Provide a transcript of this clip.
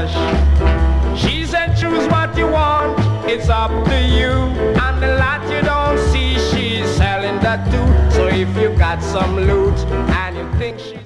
cash. She said choose what you want, it's up to you. And the lot you don't see, she's selling that too. So if you got some loot and you think she